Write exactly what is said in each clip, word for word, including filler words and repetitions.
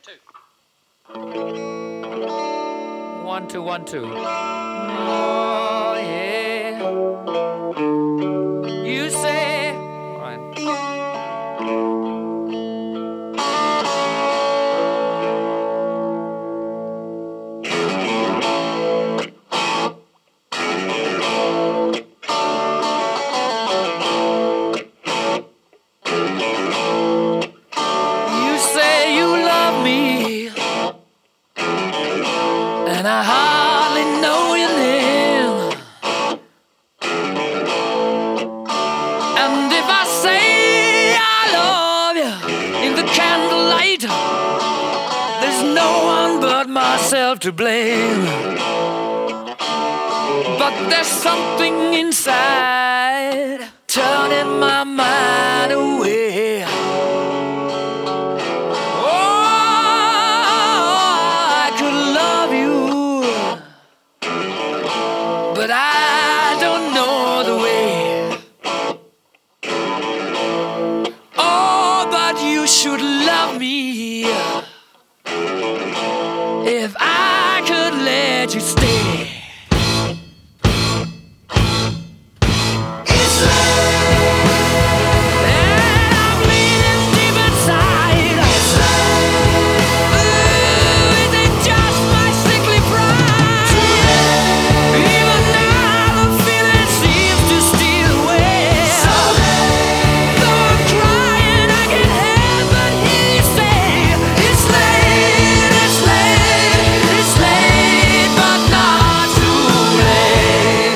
One, two, one, two. Oh, yeah. You say. All right. You say you love me, and I hardly know your name. And if I say I love you in the candlelight, there's no one but myself to blame. But there's something inside turning my mind away. But I don't know the way. Oh, but you should love me if I could let you stay. It's late, and I'm leaning deep inside. It's late. Ooh, is it just my sickly pride? Even now the feeling seems to steal away. So late. Though I'm crying, I can't help but hear you say, it's late, it's late, it's late, but not too late.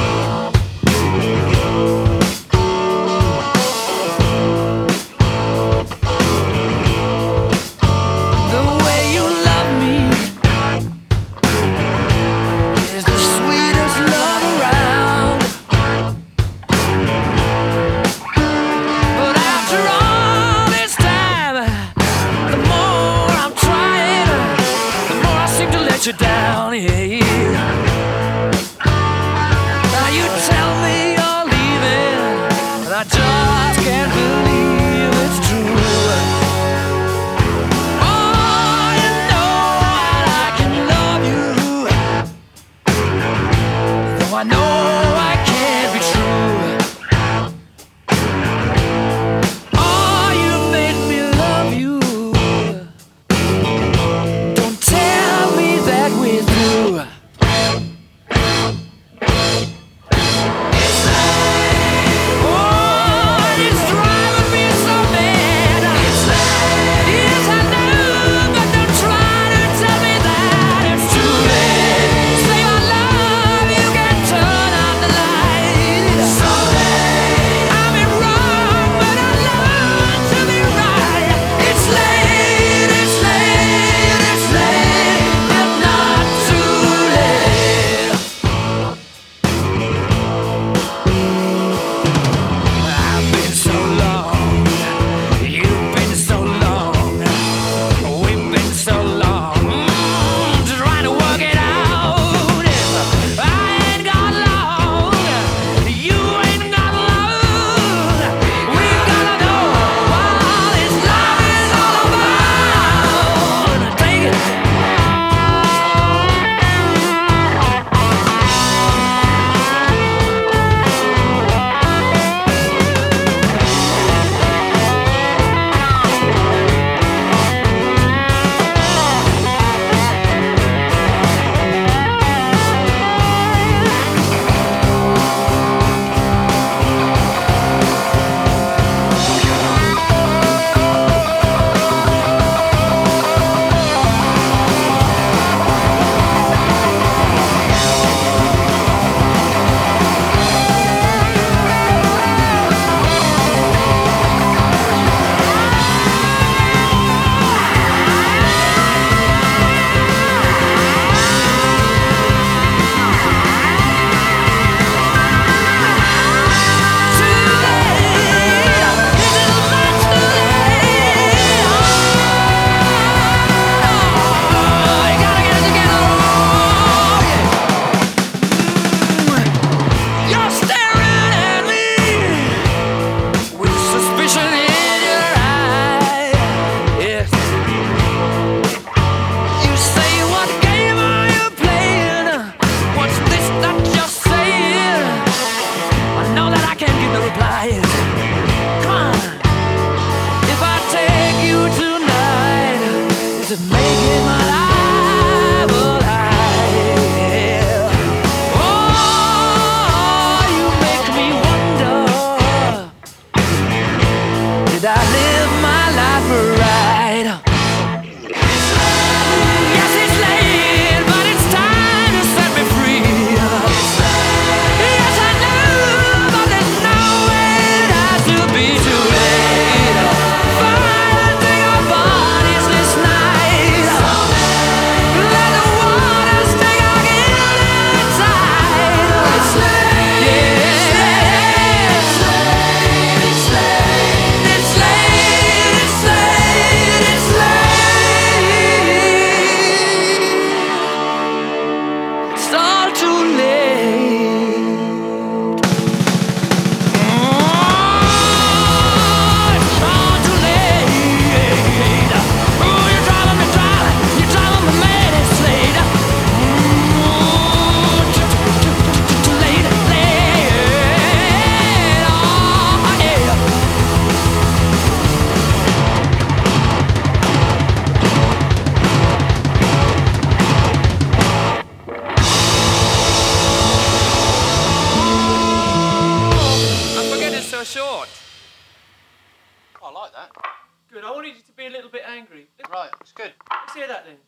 The way you love me is the sweetest love around. But after all this time, the more I'm trying, the more I seem to let you down. Yeah. Now you tell me you're leaving, and I just can't believe it's true. Oh, you know that I can love you, though I know I can't be true. Oh, you made me love you. Don't tell me that we're through. need you to be a little bit angry. Let's, Right, it's good. let's hear that then.